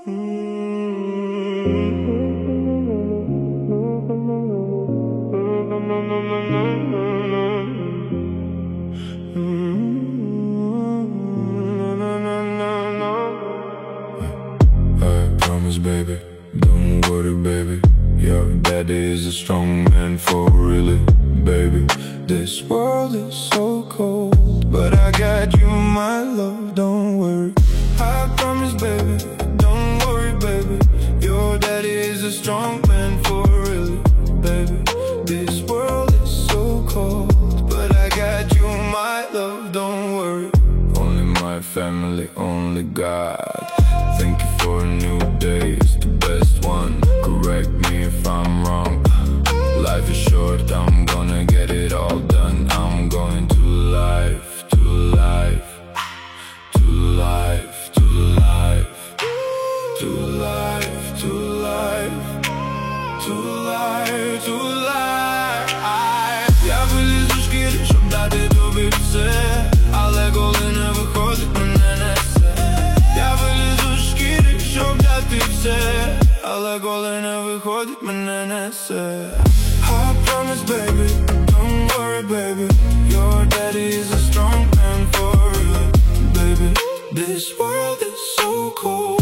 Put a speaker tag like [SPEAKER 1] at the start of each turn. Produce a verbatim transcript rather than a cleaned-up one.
[SPEAKER 1] promise, baby, don't worry, baby. Your daddy is a strong man for really, baby. This world is so cold, but I got you, my love, don't worry. I promise, baby, don't worry, baby. Your daddy is a strong man for really, baby. This world is so cold, but I got you, my love, don't worry. Only my family, only God. Thank you for a new day, it's the best one. Correct me if I'm wrong. Life is short, I'm gonna get it all done. I'm going to life, to life, to life, to life, to life, to life, to life, to life. Я вилізу з шкіри, щоб дати тобі все, але коли не виходить, мене несе. Я вилізу з шкіри, щоб дати все, але коли не виходить, мене несе. I promise, baby, don't worry, baby. Your daddy is a strong man for real, baby. This world is so cold,